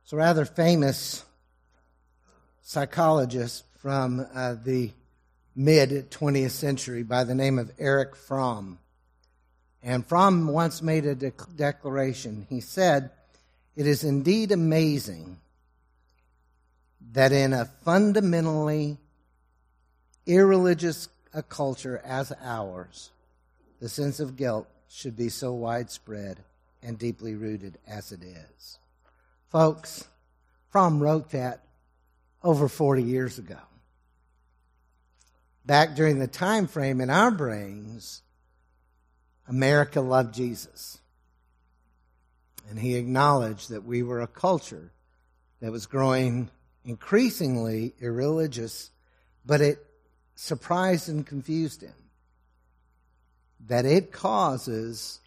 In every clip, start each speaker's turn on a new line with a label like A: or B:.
A: It's a rather famous psychologist from the mid-20th century by the name of Erich Fromm. And Fromm once made a declaration. He said, "It is indeed amazing that in a fundamentally irreligious culture as ours, the sense of guilt should be so widespread and deeply rooted as it is." Folks, Fromm wrote that over 40 years ago. Back during the time frame in our brains, America loved Jesus. And he acknowledged that we were a culture that was growing increasingly irreligious, but it surprised and confused him that it causes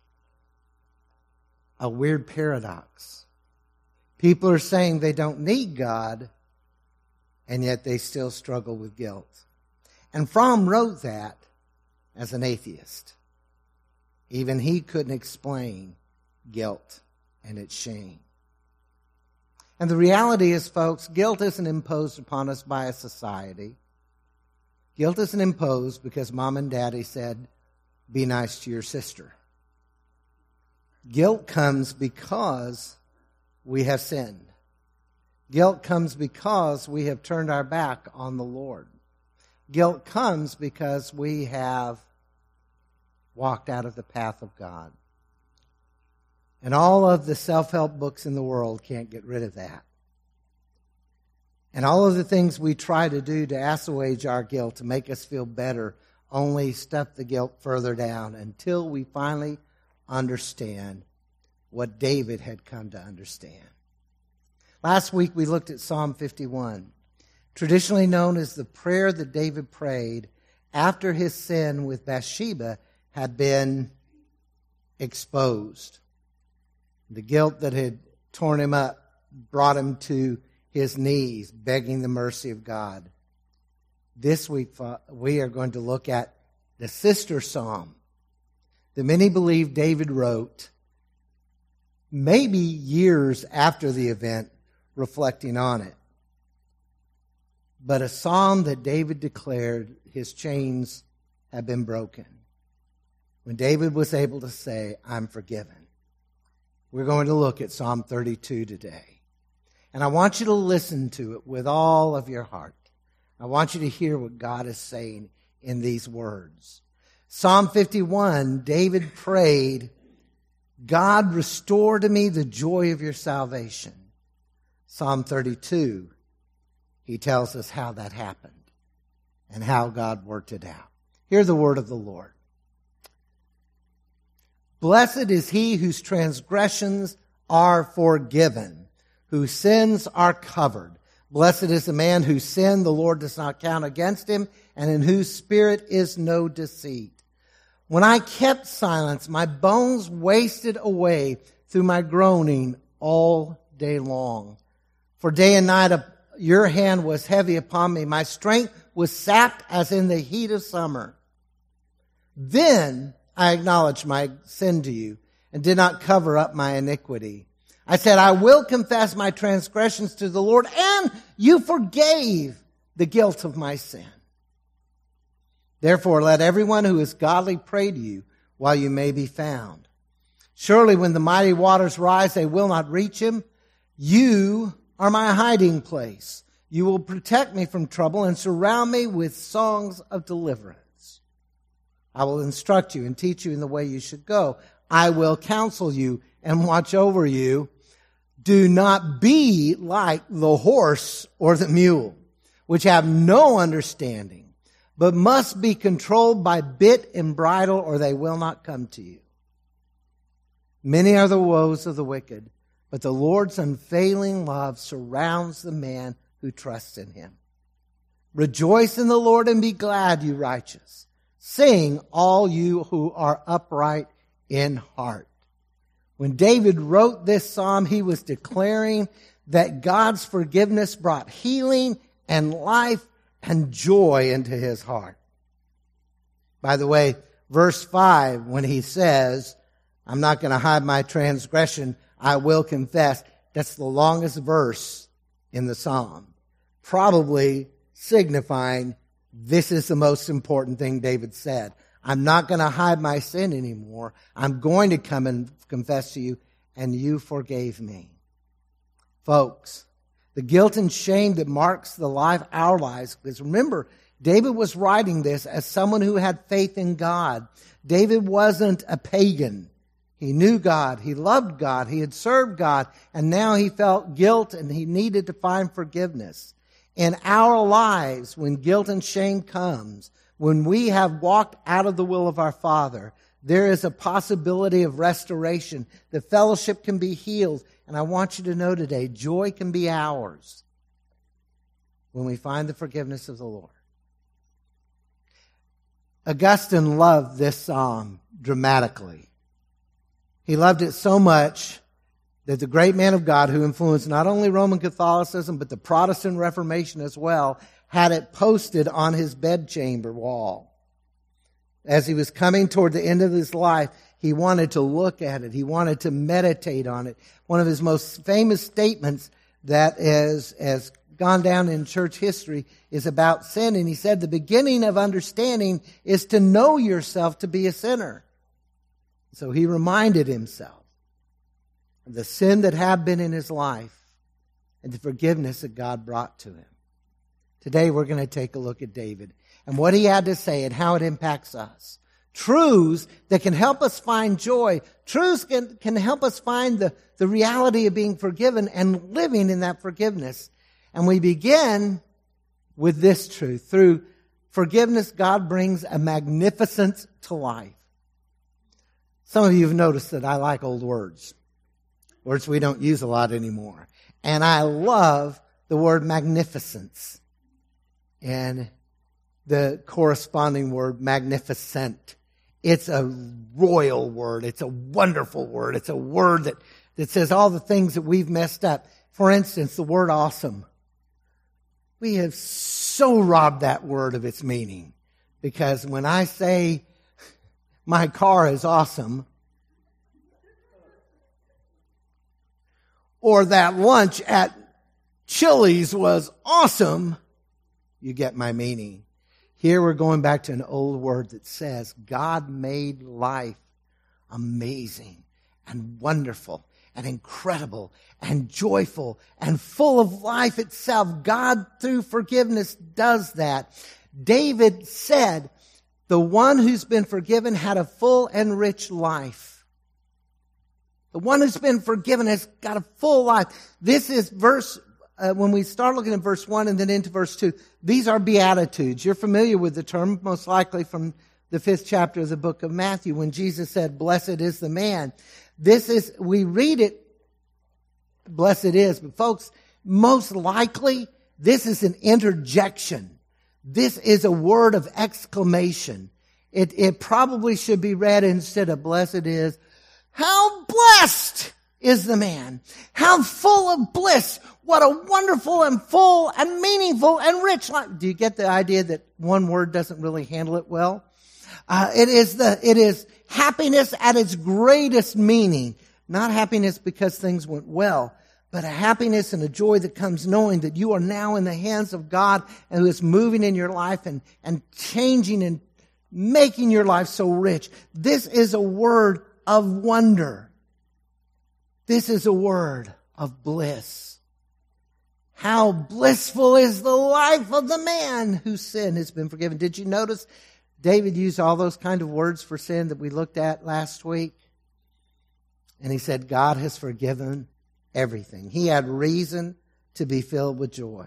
A: a weird paradox. People are saying they don't need God, and yet they still struggle with guilt. And Fromm wrote that as an atheist. Even he couldn't explain guilt and its shame. And the reality is, folks, guilt isn't imposed upon us by a society. Guilt isn't imposed because mom and daddy said, "Be nice to your sister." Guilt comes because we have sinned. Guilt comes because we have turned our back on the Lord. Guilt comes because we have walked out of the path of God. And all of the self-help books in the world can't get rid of that. And all of the things we try to do to assuage our guilt, to make us feel better, only stuff the guilt further down until we finally understand what David had come to understand. Last week we looked at Psalm 51, traditionally known as the prayer that David prayed after his sin with Bathsheba had been exposed. The guilt that had torn him up brought him to his knees, begging the mercy of God. This week we are going to look at the sister psalm that many believe David wrote maybe years after the event, reflecting on it. But a psalm that David declared his chains had been broken. When David was able to say, "I'm forgiven." We're going to look at Psalm 32 today. And I want you to listen to it with all of your heart. I want you to hear what God is saying in these words. Psalm 51, David prayed, "God, restore to me the joy of your salvation." Psalm 32, he tells us how that happened and how God worked it out. Hear the word of the Lord. "Blessed is he whose transgressions are forgiven, whose sins are covered. Blessed is the man whose sin the Lord does not count against him, and in whose spirit is no deceit. When I kept silence, my bones wasted away through my groaning all day long. For day and night your hand was heavy upon me. My strength was sapped as in the heat of summer. Then I acknowledged my sin to you and did not cover up my iniquity. I said, I will confess my transgressions to the Lord, and you forgave the guilt of my sin. Therefore, let everyone who is godly pray to you while you may be found. Surely when the mighty waters rise, they will not reach him. You are my hiding place. You will protect me from trouble and surround me with songs of deliverance. I will instruct you and teach you in the way you should go. I will counsel you and watch over you. Do not be like the horse or the mule, which have no understanding, but must be controlled by bit and bridle, or they will not come to you. Many are the woes of the wicked, but the Lord's unfailing love surrounds the man who trusts in him. Rejoice in the Lord and be glad, you righteous. Sing, all you who are upright in heart. When David wrote this psalm, he was declaring that God's forgiveness brought healing and life and joy into his heart. By the way, verse 5, when he says, I'm not going to hide my transgression, I will confess, That's the longest verse in the psalm, probably signifying this is the most important thing David said. I'm not going to hide my sin anymore. I'm going to come and confess to you, and you forgave me. Folks, the guilt and shame that marks our lives, because remember, David was writing this as someone who had faith in God. David wasn't a pagan. He knew God. He loved God. He had served God. And now he felt guilt and he needed to find forgiveness. In our lives, when guilt and shame comes, when we have walked out of the will of our Father, there is a possibility of restoration. The fellowship can be healed. And I want you to know today, joy can be ours when we find the forgiveness of the Lord. Augustine loved this psalm dramatically. He loved it so much that the great man of God who influenced not only Roman Catholicism, but the Protestant Reformation as well, had it posted on his bedchamber wall. As he was coming toward the end of his life, he wanted to look at it. He wanted to meditate on it. One of his most famous statements that has gone down in church history is about sin. And he said, the beginning of understanding is to know yourself to be a sinner. So he reminded himself of the sin that had been in his life and the forgiveness that God brought to him. Today we're going to take a look at David and what he had to say and how it impacts us. Truths that can help us find joy. Truths can help us find the reality of being forgiven and living in that forgiveness. And we begin with this truth. Through forgiveness, God brings a magnificence to life. Some of you have noticed that I like old words. Words we don't use a lot anymore. And I love the word magnificence and the corresponding word magnificent. It's a royal word. It's a wonderful word. It's a word that says all the things that we've messed up. For instance, the word awesome. We have so robbed that word of its meaning. Because when I say my car is awesome, or that lunch at Chili's was awesome, you get my meaning. Here we're going back to an old word that says God made life amazing and wonderful and incredible and joyful and full of life itself. God, through forgiveness, does that. David said, the one who's been forgiven had a full and rich life. The one who's been forgiven has got a full life. This is when we start looking at verse 1 and then into verse 2, these are Beatitudes. You're familiar with the term, most likely from the 5th chapter of the book of Matthew, when Jesus said, blessed is the man. We read it, blessed is, but folks, most likely, this is an interjection. This is a word of exclamation. It probably should be read instead of blessed is, how blessed is the man. How full of bliss. What a wonderful and full and meaningful and rich life. Do you get the idea that one word doesn't really handle it well? It is happiness at its greatest meaning. Not happiness because things went well, but a happiness and a joy that comes knowing that you are now in the hands of God and who is moving in your life and changing and making your life so rich. This is a word of wonder. This is a word of bliss. How blissful is the life of the man whose sin has been forgiven. Did you notice David used all those kind of words for sin that we looked at last week? And he said, God has forgiven everything. He had reason to be filled with joy.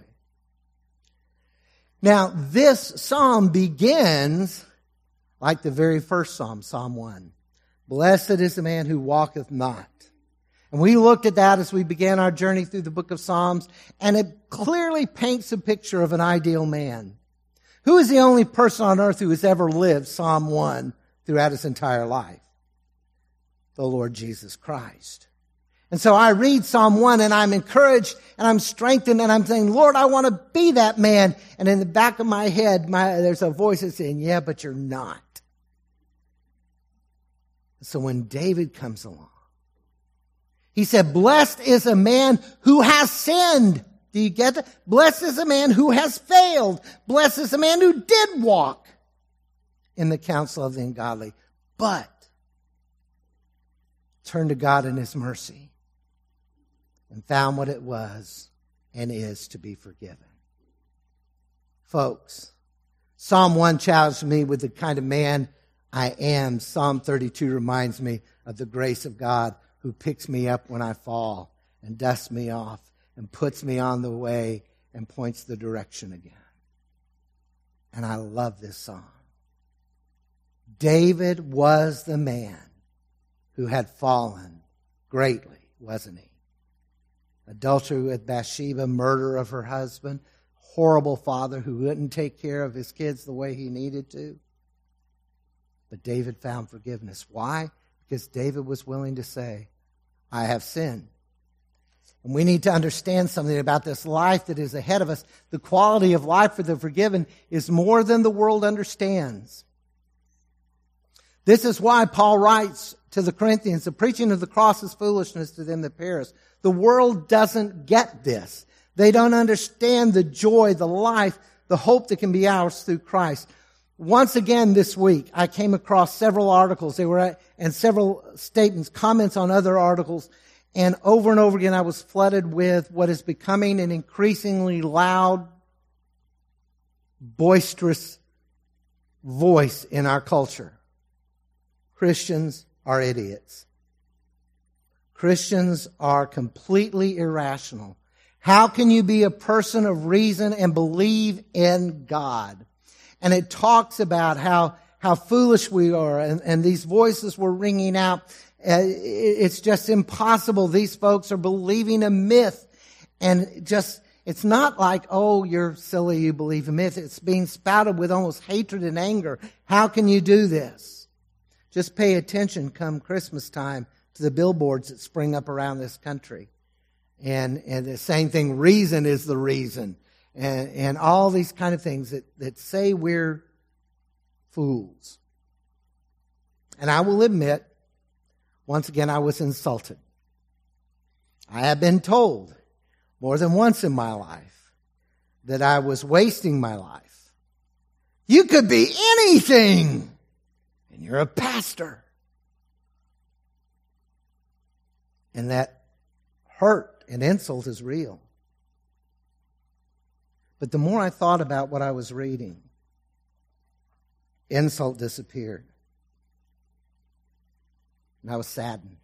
A: Now, this psalm begins like the very first psalm, Psalm 1. Blessed is the man who walketh not. And we looked at that as we began our journey through the book of Psalms, and it clearly paints a picture of an ideal man. Who is the only person on earth who has ever lived Psalm 1 throughout his entire life? The Lord Jesus Christ. And so I read Psalm 1 and I'm encouraged and I'm strengthened and I'm saying, Lord, I want to be that man. And in the back of my head, there's a voice that's saying, yeah, but you're not. So when David comes along, He said, blessed is a man who has sinned. Do you get that? Blessed is a man who has failed. Blessed is a man who did walk in the counsel of the ungodly, but turned to God in his mercy and found what it was and is to be forgiven. Folks, Psalm 1 challenged me with the kind of man I am. Psalm 32 reminds me of the grace of God who picks me up when I fall and dusts me off and puts me on the way and points the direction again. And I love this song. David was the man who had fallen greatly, wasn't he? Adultery with Bathsheba, murder of her husband, horrible father who wouldn't take care of his kids the way he needed to. But David found forgiveness. Why? Because David was willing to say, I have sinned. And we need to understand something about this life that is ahead of us. The quality of life for the forgiven is more than the world understands. This is why Paul writes to the Corinthians, the preaching of the cross is foolishness to them that perish. The world doesn't get this. They don't understand the joy, the life, the hope that can be ours through Christ. Once again this week, I came across several articles. And several statements, comments on other articles. And over again, I was flooded with what is becoming an increasingly loud, boisterous voice in our culture. Christians are idiots. Christians are completely irrational. How can you be a person of reason and believe in God? And it talks about how foolish we are, and these voices were ringing out. It's just impossible. These folks are believing a myth. And it's not like, oh, you're silly, you believe a myth. It's being spouted with almost hatred and anger. How can you do this? Just pay attention come Christmas time to the billboards that spring up around this country. And the same thing, reason is the reason. And all these kind of things that say we're fools. And I will admit, once again, I was insulted. I have been told more than once in my life that I was wasting my life. You could be anything, and you're a pastor. And that hurt and insult is real. But the more I thought about what I was reading, insult disappeared. And I was saddened.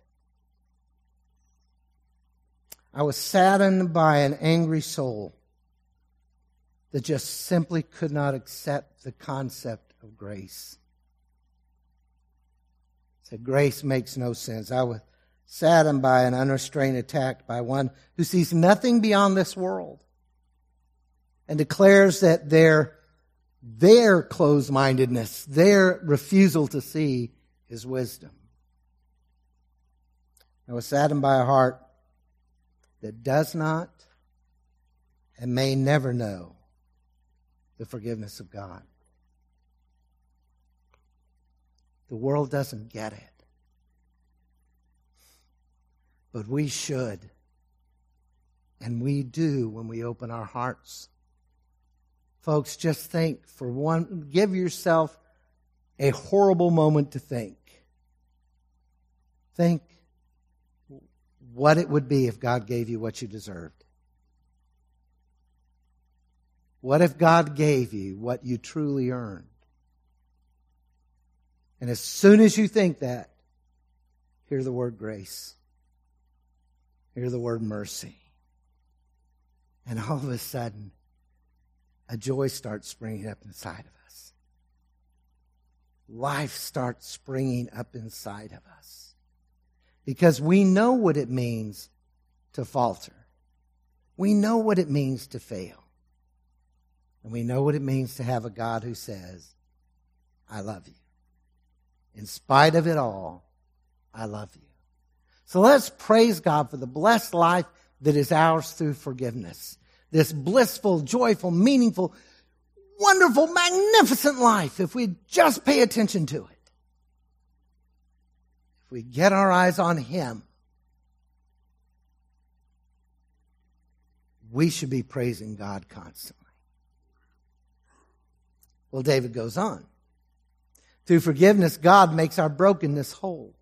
A: I was saddened by an angry soul that just simply could not accept the concept of grace. Said grace makes no sense. I was saddened by an unrestrained attack by one who sees nothing beyond this world and declares that their closed-mindedness, their refusal to see is wisdom. I was saddened by a heart that does not and may never know the forgiveness of God. The world doesn't get it. But we should. And we do when we open our hearts. Folks, just think give yourself a horrible moment to think. Think what it would be if God gave you what you deserved. What if God gave you what you truly earned? And as soon as you think that, hear the word grace. Hear the word mercy. And all of a sudden, a joy starts springing up inside of us. Life starts springing up inside of us. Because we know what it means to falter. We know what it means to fail. And we know what it means to have a God who says, I love you. In spite of it all, I love you. So let's praise God for the blessed life that is ours through forgiveness. This blissful, joyful, meaningful, wonderful, magnificent life, if we just pay attention to it. If we get our eyes on Him, we should be praising God constantly. Well, David goes on. Through forgiveness, God makes our brokenness whole.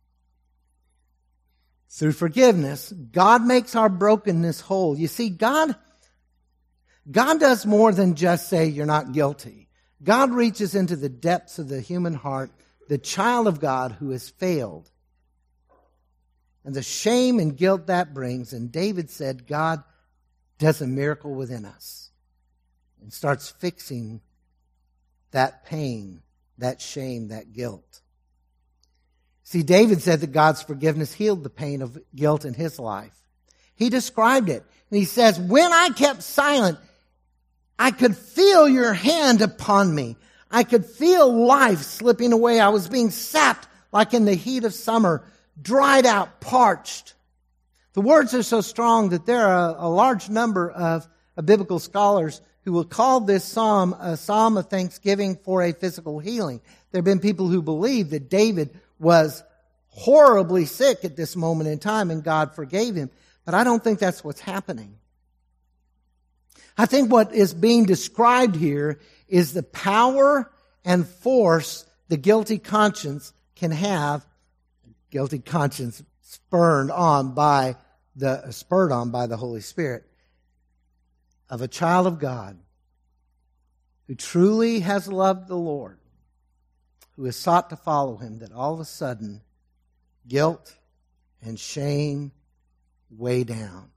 A: Through forgiveness, God makes our brokenness whole. You see, God does more than just say you're not guilty. God reaches into the depths of the human heart, the child of God who has failed, and the shame and guilt that brings. And David said, God does a miracle within us and starts fixing that pain, that shame, that guilt. See, David said that God's forgiveness healed the pain of guilt in his life. He described it. And he says, when I kept silent, I could feel your hand upon me. I could feel life slipping away. I was being sapped like in the heat of summer, dried out, parched. The words are so strong that there are a large number of biblical scholars who will call this psalm a psalm of thanksgiving for a physical healing. There have been people who believe that David was horribly sick at this moment in time and God forgave him. But I don't think that's what's happening. I think what is being described here is the power and force the guilty conscience can have. Guilty conscience spurred on by the Holy Spirit of a child of God who truly has loved the Lord, who has sought to follow him, that all of a sudden guilt and shame weigh down.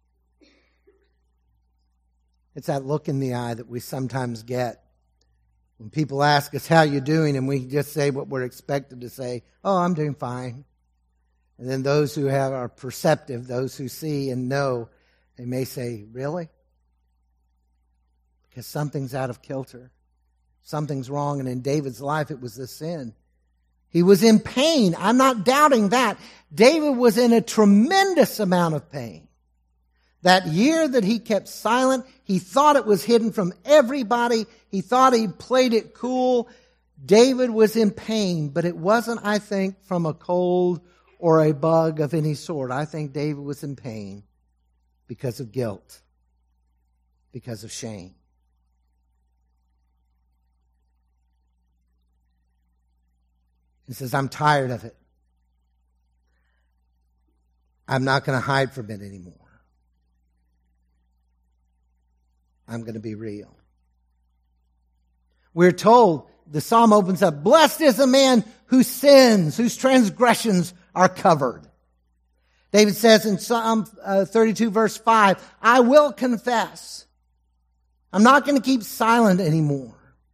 A: It's that look in the eye that we sometimes get when people ask us, how you doing? And we just say what we're expected to say, oh, I'm doing fine. And then those who are perceptive, those who see and know, they may say, really? Because something's out of kilter. Something's wrong. And in David's life, it was the sin. He was in pain. I'm not doubting that. David was in a tremendous amount of pain. That year that he kept silent, he thought it was hidden from everybody. He thought he played it cool. David was in pain, but it wasn't, I think, from a cold or a bug of any sort. I think David was in pain because of guilt, because of shame. He says, I'm tired of it. I'm not going to hide from it anymore. I'm going to be real. We're told, the psalm opens up, blessed is the man whose sins, whose transgressions are covered. David says in Psalm 32 verse 5, I will confess. I'm not going to keep silent anymore.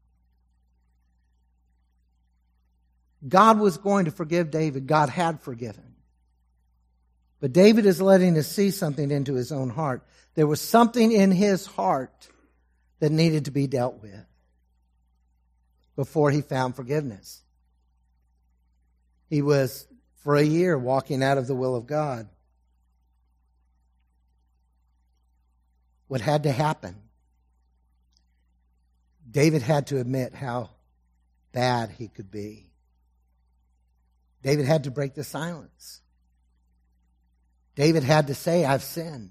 A: God was going to forgive David. God had forgiven. But David is letting us see something into his own heart. There was something in his heart that needed to be dealt with before he found forgiveness. He was, for a year, walking out of the will of God. What had to happen? David had to admit how bad he could be. David had to break the silence. David had to say, I've sinned.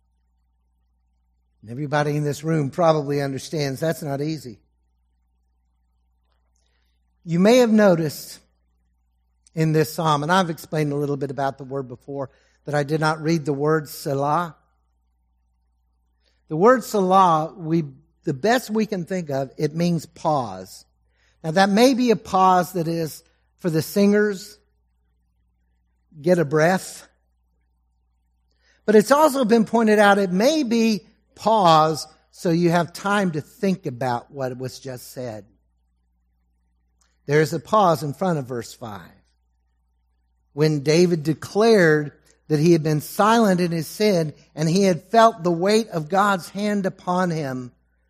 A: And everybody in this room probably understands that's not easy. You may have noticed in this psalm, and I've explained a little bit about the word before, that I did not read the word Selah. The word Selah, the best we can think of, it means pause. Now that may be a pause that is for the singers, get a breath. But it's also been pointed out it may be pause so you have time to think about what was just said. There's a pause in front of verse 5. When David declared that he had been silent in his sin and he had felt the weight of God's hand upon him.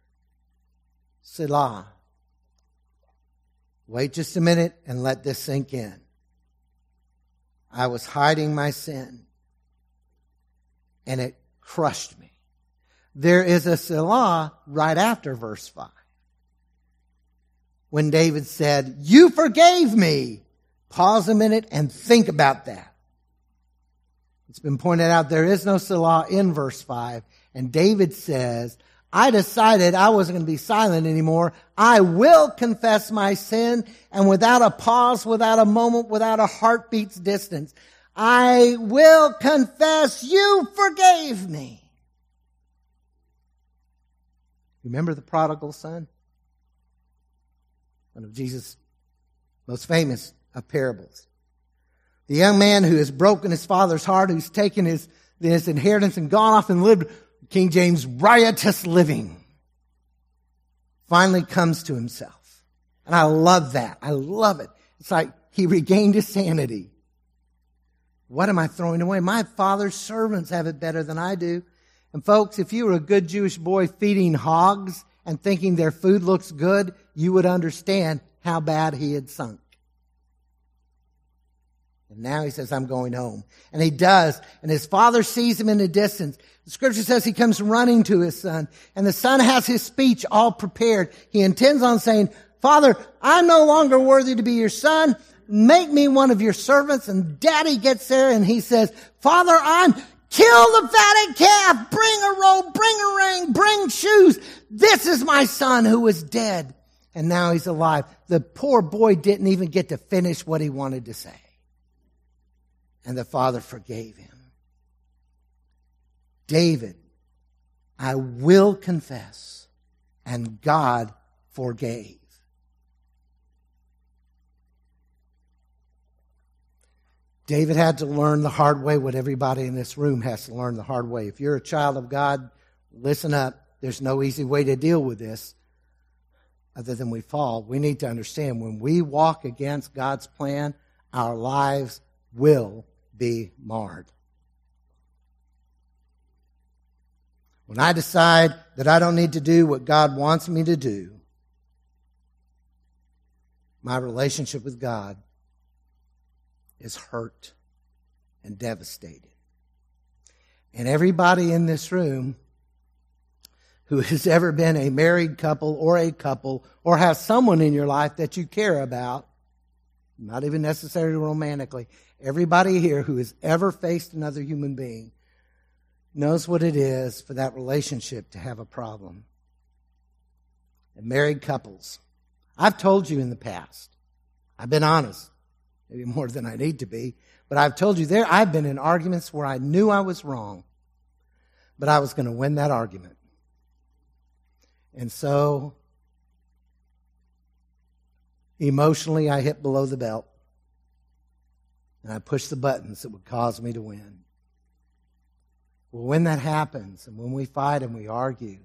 A: Selah. Wait just a minute and let this sink in. I was hiding my sin, and it crushed me. There is a Selah right after verse 5. When David said, you forgave me. Pause a minute and think about that. It's been pointed out there is no Selah in verse 5. And David says, I decided I wasn't going to be silent anymore. I will confess my sin, and without a pause, without a moment, without a heartbeat's distance, I will confess you forgave me. Remember the prodigal son? One of Jesus' most famous of parables. The young man who has broken his father's heart, who's taken his inheritance and gone off and lived, King James, riotous living, finally comes to himself. And I love that. I love it. It's like he regained his sanity. What am I throwing away? My father's servants have it better than I do. And folks, if you were a good Jewish boy feeding hogs and thinking their food looks good, you would understand how bad he had sunk. And now he says, I'm going home. And he does. And his father sees him in the distance. The scripture says he comes running to his son. And the son has his speech all prepared. He intends on saying, Father, I'm no longer worthy to be your son. Make me one of your servants. And daddy gets there and he says, Father, kill the fatted calf. Bring a robe, bring a ring, bring shoes. This is my son who was dead. And now he's alive. The poor boy didn't even get to finish what he wanted to say. And the father forgave him. David, I will confess, and God forgave. David had to learn the hard way what everybody in this room has to learn the hard way. If you're a child of God, listen up. There's no easy way to deal with this other than we fall. We need to understand when we walk against God's plan, our lives will be marred. When I decide that I don't need to do what God wants me to do, my relationship with God is hurt and devastated. And everybody in this room who has ever been a married couple or has someone in your life that you care about, not even necessarily romantically, everybody here who has ever faced another human being knows what it is for that relationship to have a problem. And married couples, I've told you in the past, I've been honest, maybe more than I need to be, but I've told you I've been in arguments where I knew I was wrong, but I was going to win that argument. And so, emotionally, I hit below the belt. And I pushed the buttons that would cause me to win. Well, when that happens, and when we fight and we argue,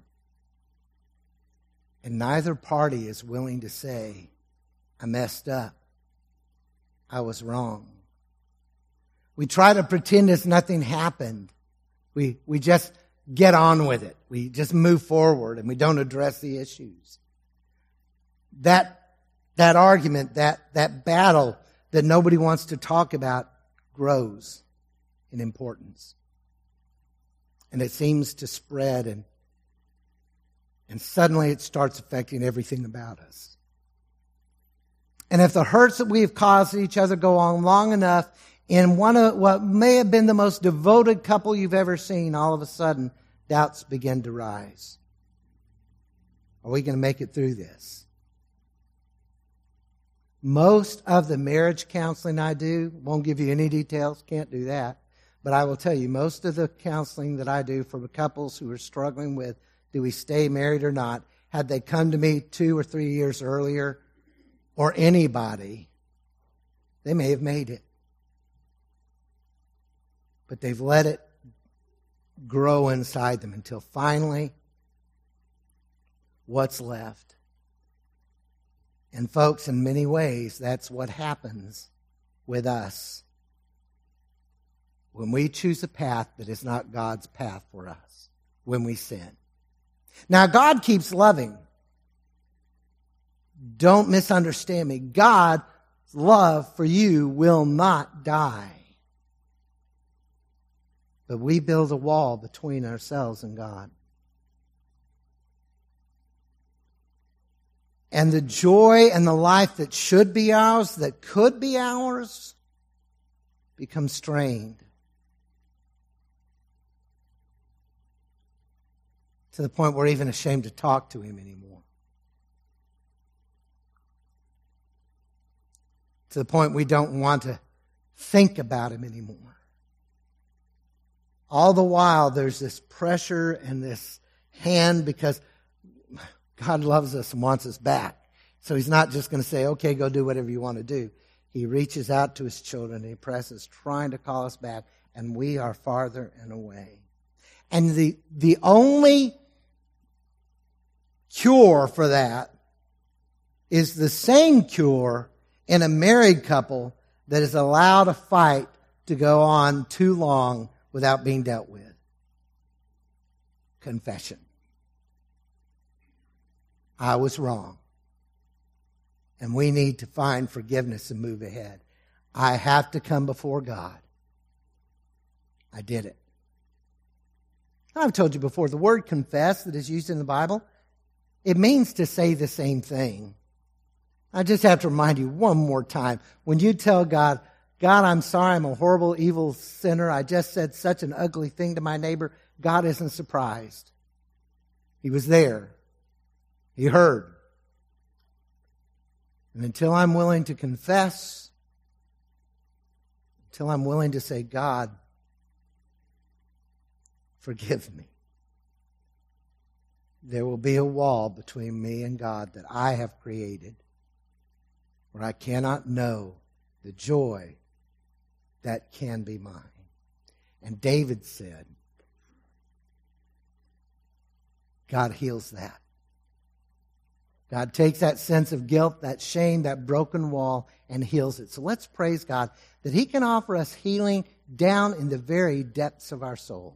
A: and neither party is willing to say, I messed up, I was wrong. We try to pretend as nothing happened. We just get on with it. We just move forward and we don't address the issues. That argument, that battle that nobody wants to talk about grows in importance. And it seems to spread and suddenly it starts affecting everything about us. And if the hurts that we have caused each other go on long enough, in one of what may have been the most devoted couple you've ever seen, all of a sudden, doubts begin to rise. Are we going to make it through this? Most of the marriage counseling I do, won't give you any details, can't do that, but I will tell you, most of the counseling that I do for couples who are struggling with, do we stay married or not, had they come to me 2 or 3 years earlier, or anybody, they may have made it. But they've let it grow inside them until finally, what's left? And folks, in many ways, that's what happens with us when we choose a path that is not God's path for us, when we sin. Now, God keeps loving. Don't misunderstand me. God's love for you will not die. But we build a wall between ourselves and God. And the joy and the life that should be ours, that could be ours, becomes strained. to the point we're even ashamed to talk to him anymore. To the point we don't want to think about him anymore. All the while, there's this pressure and this hand because God loves us and wants us back. So he's not just going to say, okay, go do whatever you want to do. He reaches out to his children and he presses, trying to call us back, and we are farther and away. And the only cure for that is the same cure in a married couple that is allowed a fight to go on too long without being dealt with. Confession. I was wrong. And we need to find forgiveness and move ahead. I have to come before God. I did it. I've told you before, the word confess that is used in the Bible, it means to say the same thing. I just have to remind you one more time. When you tell God, God, I'm sorry, I'm a horrible, evil sinner. I just said such an ugly thing to my neighbor. God isn't surprised. He was there. He heard. And until I'm willing to confess, until I'm willing to say, God, forgive me, there will be a wall between me and God that I have created where I cannot know the joy that can be mine. And David said, God heals that. God takes that sense of guilt, that shame, that broken wall, and heals it. So let's praise God that He can offer us healing down in the very depths of our soul.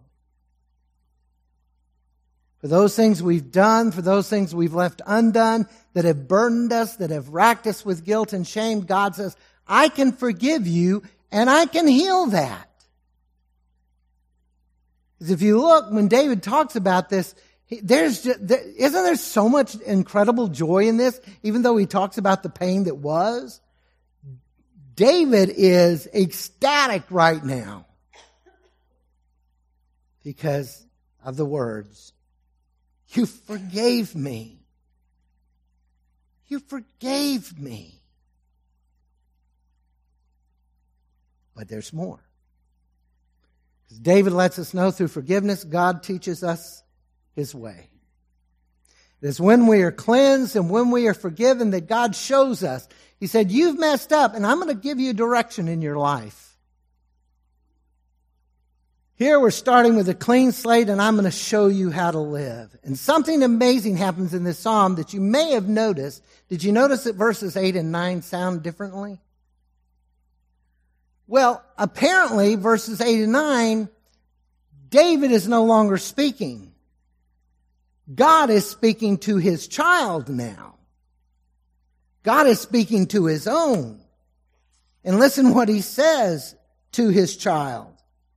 A: For those things we've done, for those things we've left undone, that have burdened us, that have racked us with guilt and shame, God says, I can forgive you and I can heal that. Because if you look, when David talks about this, isn't there so much incredible joy in this, even though he talks about the pain that was? David is ecstatic right now because of the words, you forgave me. You forgave me. But there's more. Because David lets us know through forgiveness, God teaches us His way. It is when we are cleansed and when we are forgiven that God shows us. He said, you've messed up and I'm going to give you direction in your life. Here we're starting with a clean slate and I'm going to show you how to live. And something amazing happens in this psalm that you may have noticed. Did you notice that verses 8 and 9 sound differently? Well, apparently verses 8 and 9, David is no longer speaking. God is speaking to his child now. God is speaking to his own. And listen what he says to his child.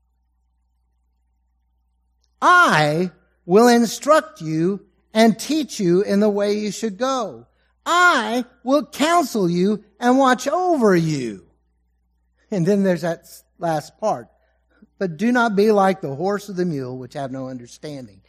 A: I will instruct you and teach you in the way you should go. I will counsel you and watch over you. And then there's that last part. But do not be like the horse or the mule, which have no understanding.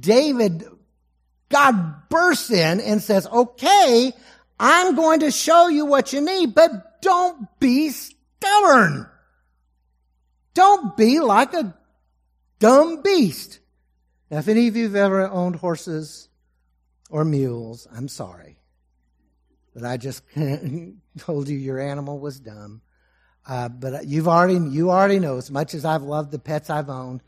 A: God bursts in and says, okay, I'm going to show you what you need, but don't be stubborn. Don't be like a dumb beast. Now, if any of you have ever owned horses or mules, I'm sorry. But I just told you your animal was dumb. But you already know, as much as I've loved the pets I've owned,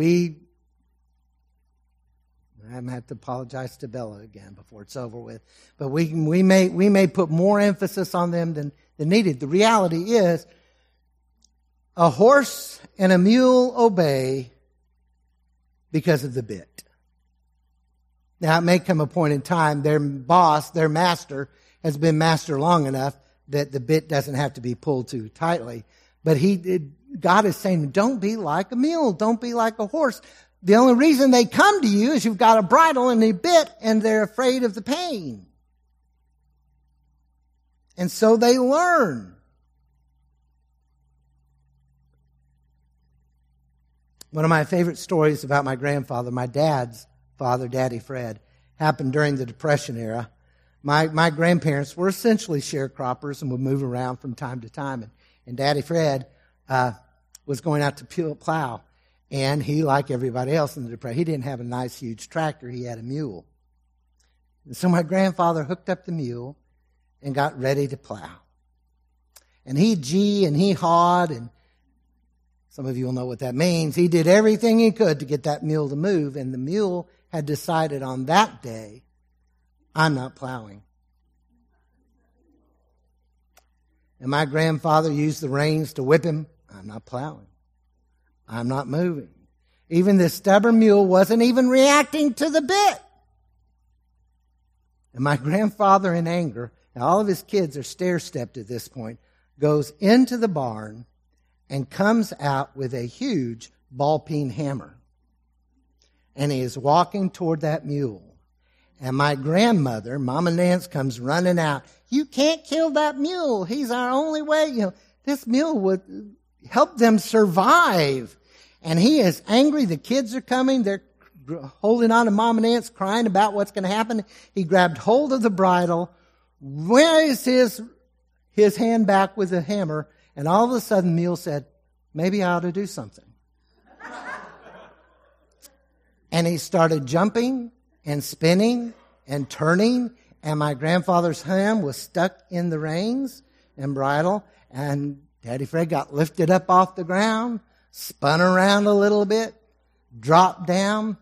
A: I'm going to have to apologize to Bella again before it's over with. But we may put more emphasis on them than needed. The reality is, a horse and a mule obey because of the bit. Now, it may come a point in time, their boss, their master, has been master long enough that the bit doesn't have to be pulled too tightly. But God is saying, don't be like a mule. Don't be like a horse. The only reason they come to you is you've got a bridle and a bit and they're afraid of the pain. And so they learn. One of my favorite stories about my grandfather, my dad's father, Daddy Fred, happened during the Depression era. My grandparents were essentially sharecroppers and would move around from time to time. And Daddy Fred was going out to plow. And he, like everybody else in the Depression, he didn't have a nice, huge tractor. He had a mule. And so my grandfather hooked up the mule and got ready to plow. And he hawed, and some of you will know what that means. He did everything he could to get that mule to move, and the mule had decided on that day, I'm not plowing. And my grandfather used the reins to whip him. I'm not plowing. I'm not moving. Even this stubborn mule wasn't even reacting to the bit. And my grandfather, in anger, now all of his kids are stair-stepped at this point, goes into the barn and comes out with a huge ball-peen hammer. And he is walking toward that mule. And my grandmother, Mama Nance, comes running out. You can't kill that mule. He's our only way. This mule would help them survive. And he is angry. The kids are coming. They're holding on to Mama Nance, crying about what's going to happen. He grabbed hold of the bridle, raised his hand back with the hammer, and all of a sudden, Mule said, maybe I ought to do something. And he started jumping and spinning and turning, and my grandfather's hand was stuck in the reins and bridle, and Daddy Fred got lifted up off the ground, spun around a little bit, dropped down.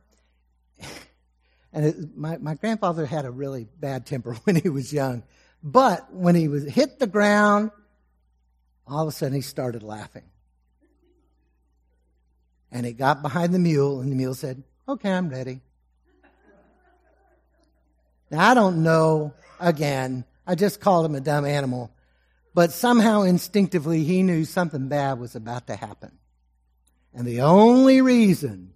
A: And my grandfather had a really bad temper when he was young. But when he hit the ground, all of a sudden he started laughing. And he got behind the mule, and the mule said, okay, I'm ready. Now, I don't know, again, I just called him a dumb animal, but somehow instinctively he knew something bad was about to happen. And the only reason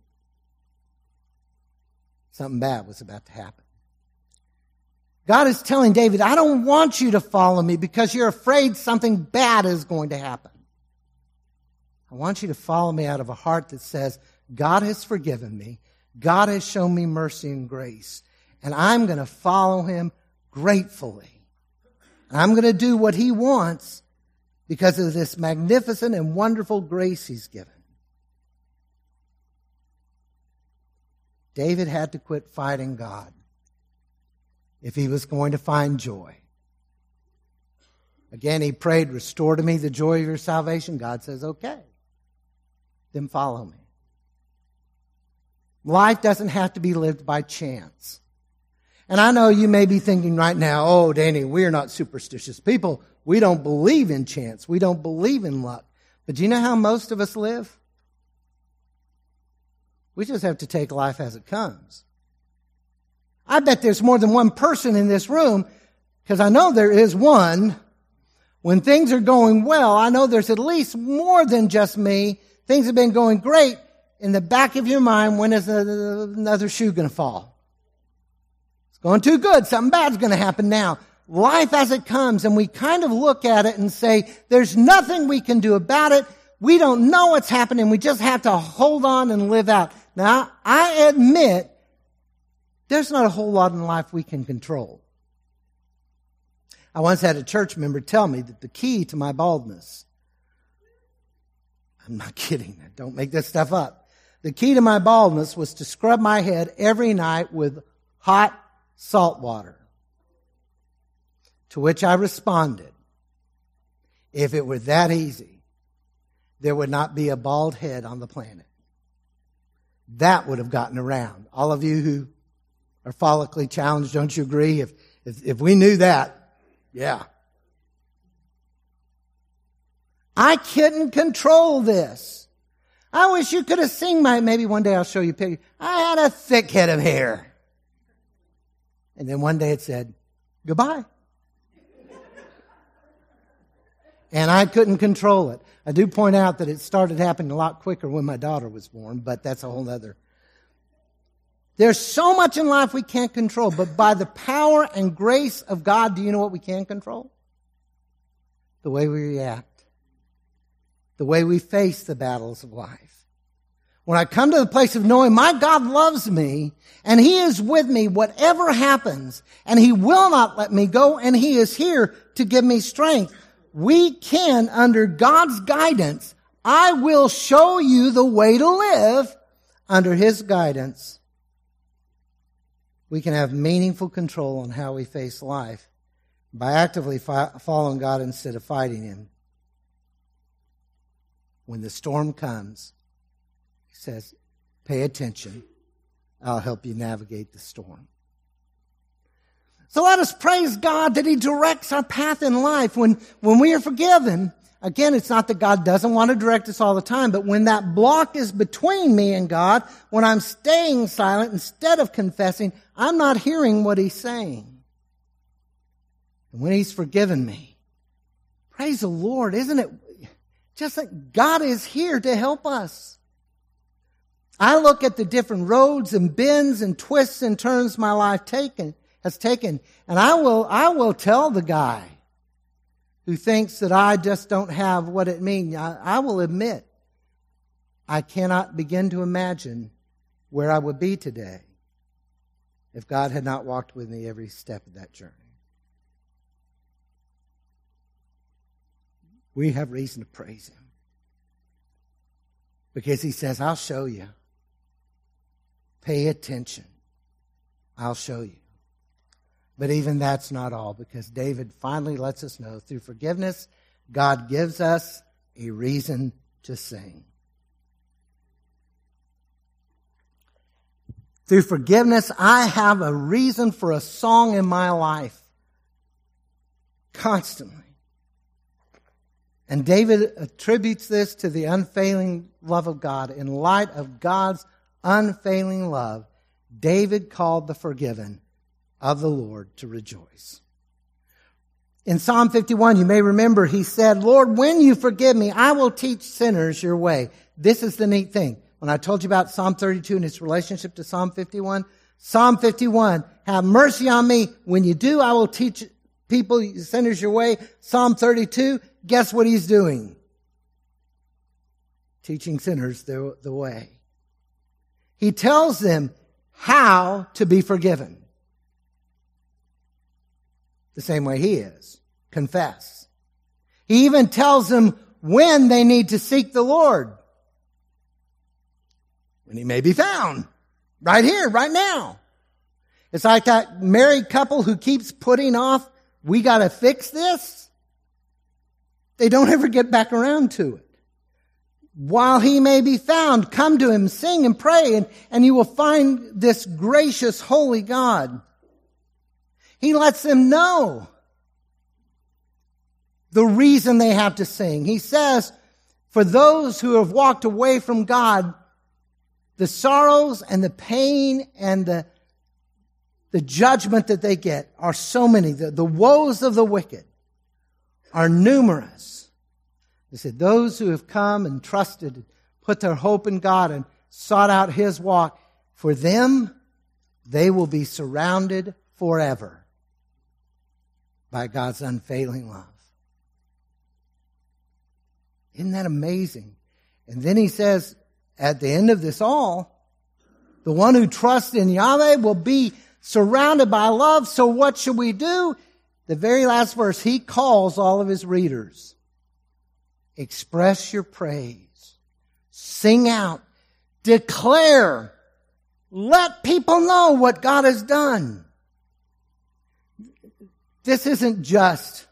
A: something bad was about to happen. God is telling David, I don't want you to follow me because you're afraid something bad is going to happen. I want you to follow me out of a heart that says, God has forgiven me. God has shown me mercy and grace. And I'm going to follow him gratefully. And I'm going to do what he wants because of this magnificent and wonderful grace he's given. David had to quit fighting God if he was going to find joy. Again, he prayed, restore to me the joy of your salvation. God says, okay, then follow me. Life doesn't have to be lived by chance. And I know you may be thinking right now, oh, Danny, we're not superstitious people. We don't believe in chance. We don't believe in luck. But do you know how most of us live? We just have to take life as it comes. I bet there's more than one person in this room, because I know there is one. When things are going well, I know there's at least more than just me. Things have been going great. In the back of your mind, when is another shoe going to fall? It's going too good. Something bad's going to happen now. Life as it comes, and we kind of look at it and say, there's nothing we can do about it. We don't know what's happening. We just have to hold on and live out. Now, I admit there's not a whole lot in life we can control. I once had a church member tell me that the key to my baldness, I'm not kidding, don't make this stuff up. The key to my baldness was to scrub my head every night with hot salt water. To which I responded, if it were that easy, there would not be a bald head on the planet. That would have gotten around. All of you who are follically challenged, don't you agree? If we knew that, yeah. I couldn't control this. I wish you could have seen maybe one day I'll show you a picture. I had a thick head of hair. And then one day it said, goodbye. And I couldn't control it. I do point out that it started happening a lot quicker when my daughter was born, but that's a whole other. There's so much in life we can't control, but by the power and grace of God, do you know what we can control? The way we react. The way we face the battles of life. when I come to the place of knowing my God loves me and He is with me whatever happens, and He will not let me go, and He is here to give me strength, we can, under God's guidance, I will show you the way to live under His guidance. We can have meaningful control on how we face life by actively following God instead of fighting Him. When the storm comes, He says, pay attention. I'll help you navigate the storm. So let us praise God that He directs our path in life. When we are forgiven, again, it's not that God doesn't want to direct us all the time, but when that block is between me and God, when I'm staying silent instead of confessing, I'm not hearing what He's saying. And when He's forgiven me, praise the Lord, isn't it just that God is here to help us? I look at the different roads and bends and twists and turns my life has taken, and I will tell the guy who thinks that I just don't have what it means. I will admit, I cannot begin to imagine where I would be today if God had not walked with me every step of that journey. We have reason to praise Him because He says, I'll show you. Pay attention. I'll show you. But even that's not all, because David finally lets us know through forgiveness, God gives us a reason to sing. Through forgiveness, I have a reason for a song in my life. Constantly. And David attributes this to the unfailing love of God. In light of God's unfailing love, David called the forgiven of the Lord to rejoice. In Psalm 51, you may remember, he said, Lord, when you forgive me, I will teach sinners your way. This is the neat thing. When I told you about Psalm 32 and its relationship to Psalm 51, Psalm 51, have mercy on me. When you do, I will teach people, sinners your way. Psalm 32, guess what he's doing? Teaching sinners the way. He tells them how to be forgiven. The same way he is. Confess. He even tells them when they need to seek the Lord. When He may be found. Right here, right now. It's like that married couple who keeps putting off, we got to fix this. They don't ever get back around to it. While He may be found, come to Him, sing and pray, and you will find this gracious, holy God. He lets them know the reason they have to sing. He says, for those who have walked away from God, the sorrows and the pain and the judgment that they get are so many. The woes of the wicked are numerous. He said, those who have come and trusted, put their hope in God and sought out His walk, for them, they will be surrounded forever by God's unfailing love. Isn't that amazing? And then he says, at the end of this all, the one who trusts in Yahweh will be surrounded by love. So what should we do? The very last verse, he calls all of his readers. Express your praise. Sing out. Declare. Let people know what God has done. This isn't just,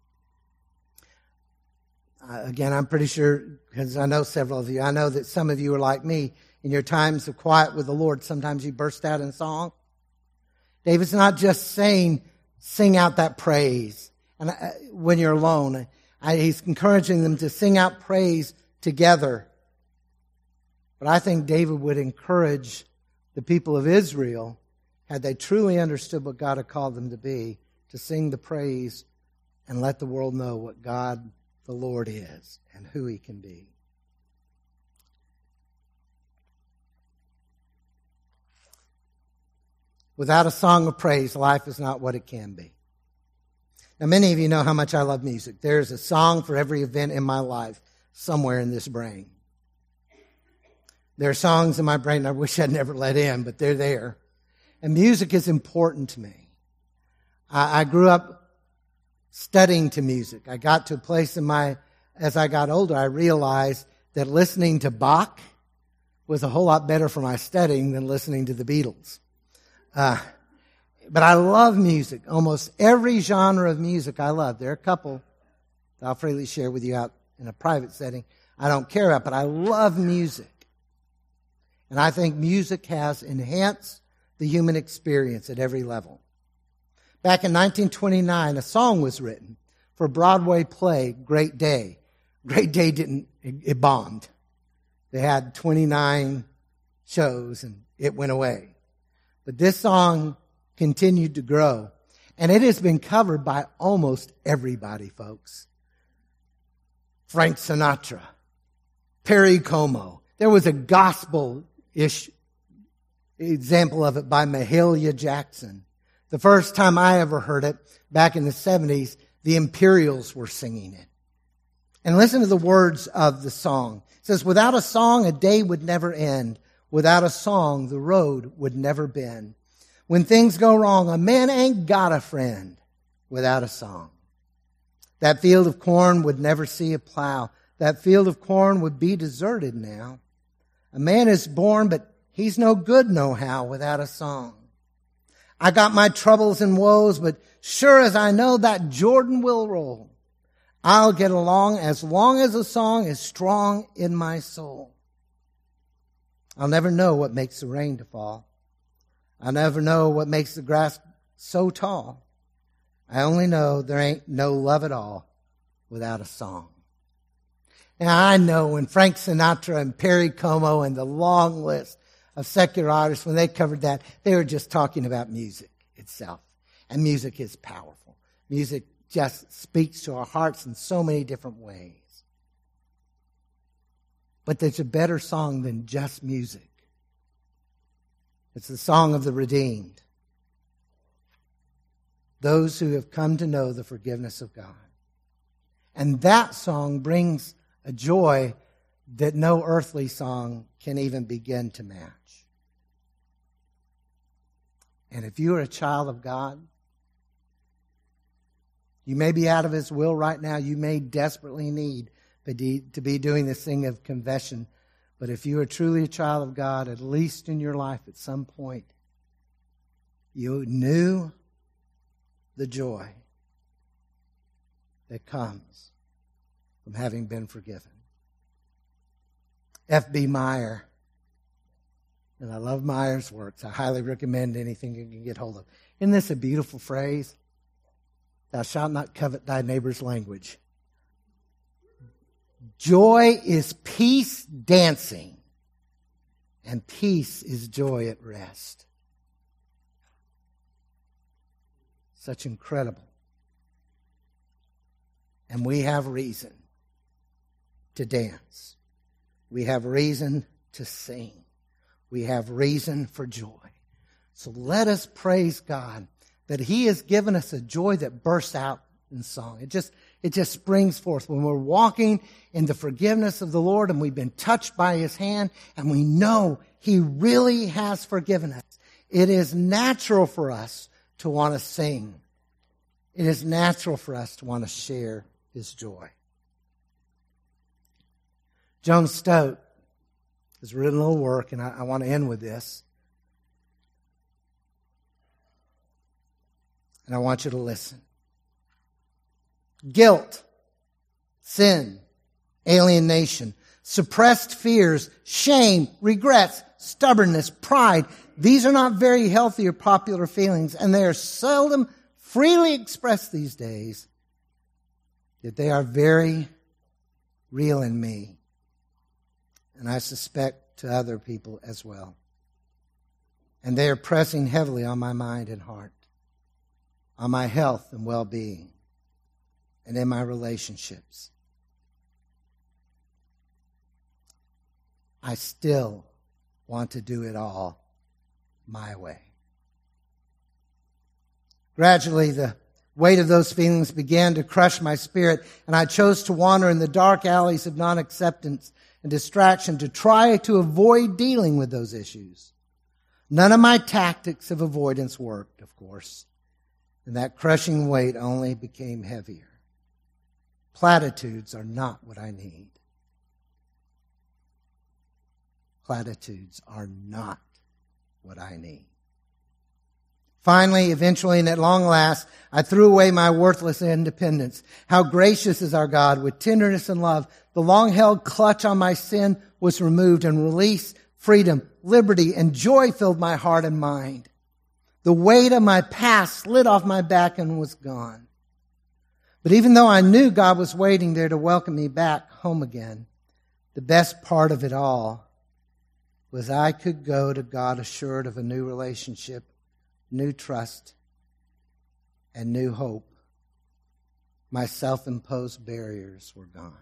A: again, I'm pretty sure, because I know several of you, I know that some of you are like me. In your times of quiet with the Lord, sometimes you burst out in song. David's not just saying, sing out that praise and when you're alone. He's encouraging them to sing out praise together. But I think David would encourage the people of Israel, had they truly understood what God had called them to be, to sing the praise and let the world know what God the Lord is and who He can be. Without a song of praise, life is not what it can be. Now, many of you know how much I love music. There's a song for every event in my life somewhere in this brain. There are songs in my brain I wish I'd never let in, but they're there. And music is important to me. I grew up studying to music. I got to a place as I got older, I realized that listening to Bach was a whole lot better for my studying than listening to the Beatles. But I love music. Almost every genre of music I love. There are a couple that I'll freely share with you out in a private setting I don't care about, but I love music. And I think music has enhanced the human experience at every level. Back in 1929, a song was written for a Broadway play, Great Day. Great Day it bombed. They had 29 shows and it went away. But this song continued to grow. And it has been covered by almost everybody, folks. Frank Sinatra, Perry Como. There was a gospel-ish example of it by Mahalia Jackson. The first time I ever heard it, back in the 70s, the Imperials were singing it. And listen to the words of the song. It says, without a song, a day would never end. Without a song, the road would never bend. When things go wrong, a man ain't got a friend without a song. That field of corn would never see a plow. That field of corn would be deserted now. A man is born, but he's no good no-how without a song. I got my troubles and woes, but sure as I know that Jordan will roll, I'll get along as long as a song is strong in my soul. I'll never know what makes the rain to fall. I'll never know what makes the grass so tall. I only know there ain't no love at all without a song. Now I know when Frank Sinatra and Perry Como and the long list of secular artists, when they covered that, they were just talking about music itself. And music is powerful. Music just speaks to our hearts in so many different ways. But there's a better song than just music. It's the song of the redeemed. Those who have come to know the forgiveness of God. And that song brings a joy that no earthly song can even begin to match. And if you are a child of God, you may be out of His will right now. You may desperately need to be doing this thing of confession. But if you are truly a child of God, at least in your life at some point, you knew the joy that comes from having been forgiven. F.B. Meyer, and I love Meyer's works. I highly recommend anything you can get hold of. Isn't this a beautiful phrase? Thou shalt not covet thy neighbor's language. Joy is peace dancing, and peace is joy at rest. Such incredible. And we have reason to dance. We have reason to sing. We have reason for joy. So let us praise God that He has given us a joy that bursts out in song. It just springs forth when we're walking in the forgiveness of the Lord and we've been touched by His hand and we know He really has forgiven us. It is natural for us to want to sing. It is natural for us to want to share His joy. Joan Stott has written a little work, and I want to end with this. And I want you to listen. Guilt, sin, alienation, suppressed fears, shame, regrets, stubbornness, pride. These are not very healthy or popular feelings, and they are seldom freely expressed these days. Yet they are very real in me, and I suspect to other people as well. And they are pressing heavily on my mind and heart, on my health and well-being, and in my relationships. I still want to do it all my way. Gradually, the Weight of those feelings began to crush my spirit, and I chose to wander in the dark alleys of non-acceptance and distraction to try to avoid dealing with those issues. None of my tactics of avoidance worked, of course, and that crushing weight only became heavier. Platitudes are not what I need. Platitudes are not what I need. Finally, eventually, and at long last, I threw away my worthless independence. How gracious is our God! With tenderness and love, the long-held clutch on my sin was removed, and release, freedom, liberty, and joy filled my heart and mind. The weight of my past slid off my back and was gone. But even though I knew God was waiting there to welcome me back home again, the best part of it all was I could go to God assured of a new relationship, new trust, and new hope. My self-imposed barriers were gone.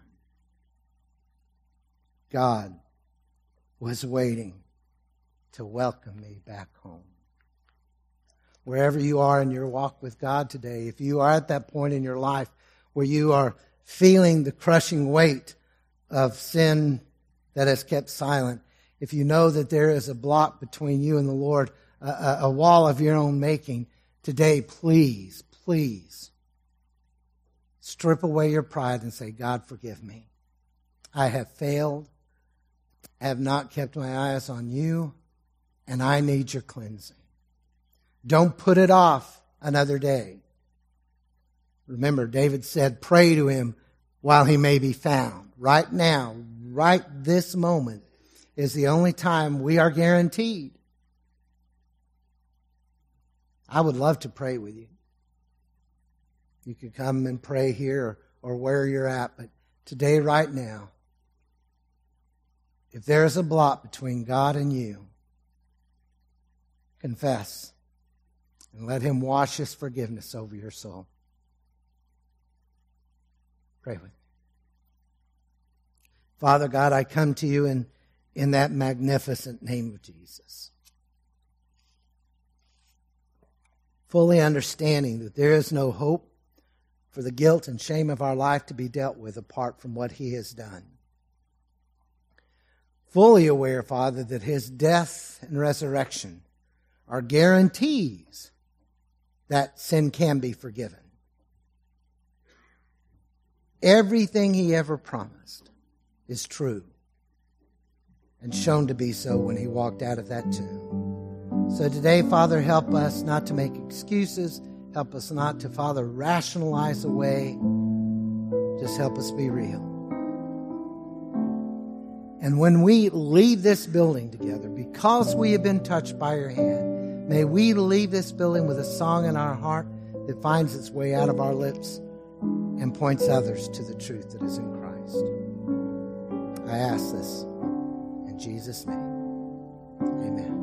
A: God was waiting to welcome me back home. Wherever you are in your walk with God today, if you are at that point in your life where you are feeling the crushing weight of sin that has kept silent, if you know that there is a block between you and the Lord, a wall of your own making, today, please, please, strip away your pride and say, God, forgive me. I have failed. I have not kept my eyes on you, and I need your cleansing. Don't put it off another day. Remember, David said, pray to him while he may be found. Right now, right this moment, is the only time we are guaranteed. I would love to pray with you. You could come and pray here or where you're at, but today, right now, if there is a block between God and you, confess and let Him wash His forgiveness over your soul. Pray with me. Father God, I come to you in that magnificent name of Jesus, fully understanding that there is no hope for the guilt and shame of our life to be dealt with apart from what He has done. Fully aware, Father, that His death and resurrection are guarantees that sin can be forgiven. Everything He ever promised is true and shown to be so when He walked out of that tomb. So today, Father, help us not to make excuses. Help us not to, Father, rationalize away. Just help us be real. And when we leave this building together, because we have been touched by your hand, may we leave this building with a song in our heart that finds its way out of our lips and points others to the truth that is in Christ. I ask this in Jesus' name. Amen.